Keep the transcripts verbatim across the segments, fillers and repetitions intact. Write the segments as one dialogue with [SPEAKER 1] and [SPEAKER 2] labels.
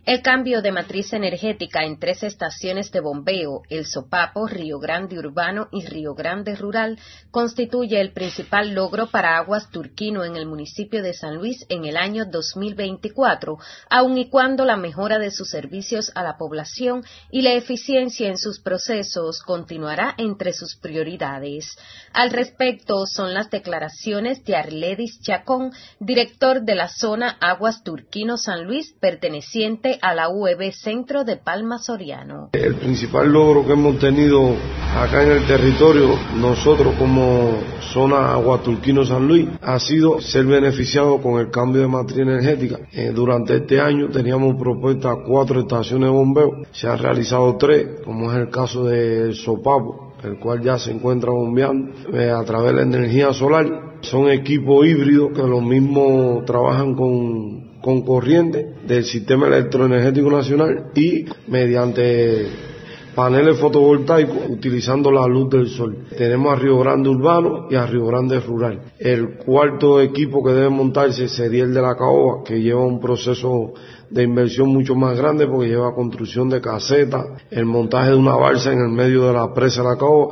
[SPEAKER 1] El cambio de matriz energética en tres estaciones de bombeo, El Sopapo, Río Grande Urbano y Río Grande Rural, constituye el principal logro para Aguas Turquino en el municipio de San Luis en el año dos mil veinticuatro, aun y cuando la mejora de sus servicios a la población y la eficiencia en sus procesos continuará entre sus prioridades. Al respecto son las declaraciones de Arledis Chacón, director de la zona Aguas Turquino San Luis, perteneciente a la U E B Centro de Palma Soriano.
[SPEAKER 2] El principal logro que hemos tenido acá en el territorio, nosotros como zona Aguas Turquino San Luis, ha sido ser beneficiado con el cambio de matriz energética. Eh, durante este año teníamos propuestas cuatro estaciones de bombeo, se han realizado tres, como es el caso de El Sopapo, el cual ya se encuentra bombeando eh, a través de la energía solar. Son equipos híbridos que los mismos trabajan con con corriente del Sistema Electroenergético Nacional y mediante paneles fotovoltaicos utilizando la luz del sol. Tenemos a Río Grande Urbano y a Río Grande Rural. El cuarto equipo que debe montarse sería el de la Caoba, que lleva un proceso de inversión mucho más grande porque lleva construcción de casetas, el montaje de una balsa en el medio de la presa de la Caoba,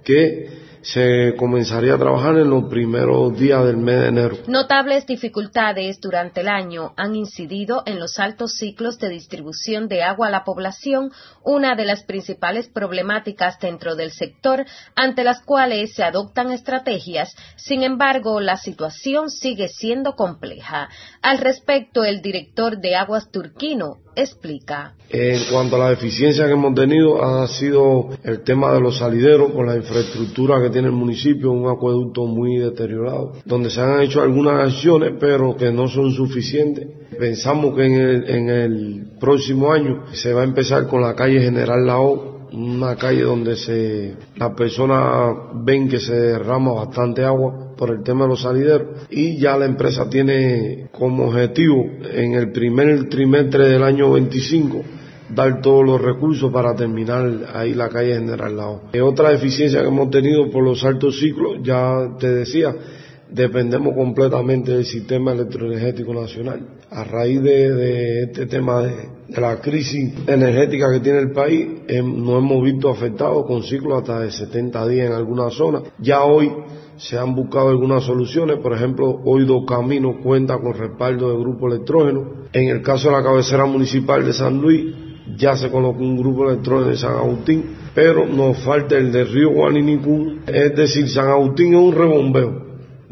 [SPEAKER 2] que se comenzaría a trabajar en los primeros días del mes de enero.
[SPEAKER 1] Notables dificultades durante el año han incidido en los altos ciclos de distribución de agua a la población, una de las principales problemáticas dentro del sector, ante las cuales se adoptan estrategias. Sin embargo, la situación sigue siendo compleja. Al respecto, el director de Aguas Turquino explica.
[SPEAKER 2] En cuanto a la eficiencia que hemos tenido, ha sido el tema de los salideros, con la infraestructura que tiene el municipio, un acueducto muy deteriorado, donde se han hecho algunas acciones, pero que no son suficientes. Pensamos que en el, en el próximo año se va a empezar con la calle General Lao, una calle donde se las personas ven que se derrama bastante agua por el tema de los salideros, y ya la empresa tiene como objetivo en el primer trimestre del año veinticinco dar todos los recursos para terminar ahí la calle General Lao. Otra deficiencia que hemos tenido por los altos ciclos, ya te decía, dependemos completamente del Sistema Electroenergético Nacional. A raíz de, de este tema de, de la crisis energética que tiene el país, eh, nos hemos visto afectados con ciclos hasta de setenta días en algunas zonas. Ya hoy se han buscado algunas soluciones, por ejemplo, hoy Dos Caminos cuenta con respaldo de Grupo Electrógeno. En el caso de la cabecera municipal de San Luis, ya se colocó un grupo electrógeno de San Agustín, pero nos falta el de Río Guaninicún, es decir, San Agustín es un rebombeo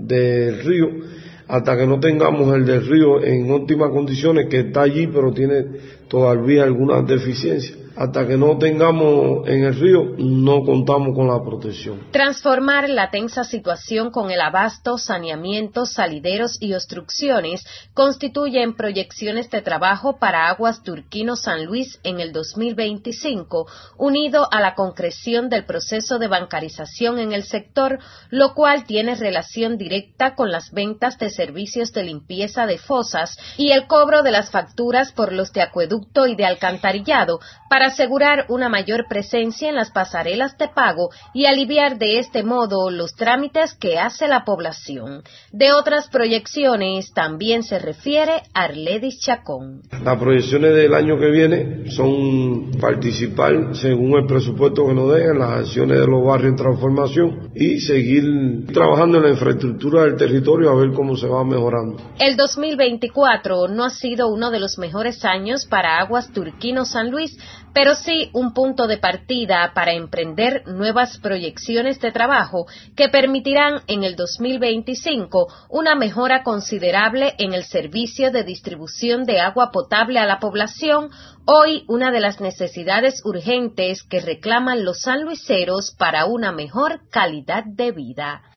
[SPEAKER 2] del río, hasta que no tengamos el del río en óptimas condiciones, que está allí pero tiene todavía algunas deficiencias. Hasta que no tengamos en el río, no contamos con la protección.
[SPEAKER 1] Transformar la tensa situación con el abasto, saneamiento, salideros y obstrucciones constituyen proyecciones de trabajo para Aguas Turquino San Luis en el dos mil veinticinco, unido a la concreción del proceso de bancarización en el sector, lo cual tiene relación directa con las ventas de servicios de limpieza de fosas y el cobro de las facturas por los de acueducto y de alcantarillado, para asegurar una mayor presencia en las pasarelas de pago y aliviar de este modo los trámites que hace la población. De otras proyecciones también se refiere Arledis Chacón.
[SPEAKER 2] Las proyecciones del año que viene son participar, según el presupuesto que nos den, en las acciones de los barrios en transformación y seguir trabajando en la infraestructura del territorio a ver cómo se va mejorando.
[SPEAKER 1] El dos mil veinticuatro no ha sido uno de los mejores años para Aguas Turquino San Luis, pero sí un punto de partida para emprender nuevas proyecciones de trabajo que permitirán en el dos mil veinticinco una mejora considerable en el servicio de distribución de agua potable a la población, hoy una de las necesidades urgentes que reclaman los sanluiseros para una mejor calidad de vida.